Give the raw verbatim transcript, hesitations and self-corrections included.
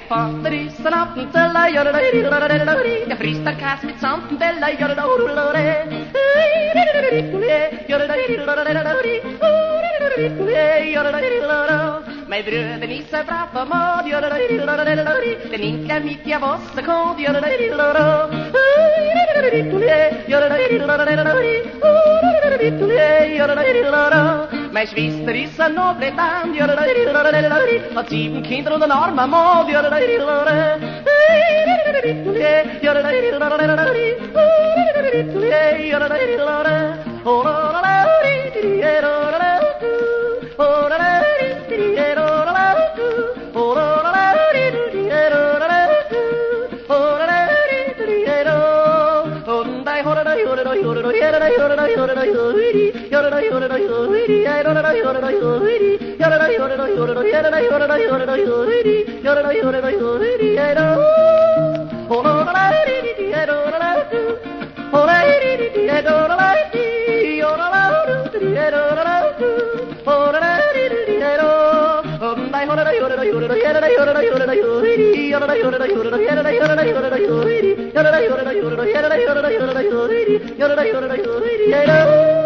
van de riesenapten tellen, je vriest daar kaas met zand en bellen, mijn broeder is een brave man, de ninka met je wassen kont, mijn zwister is een noble dame, had zeven kinderen en een arme man. You're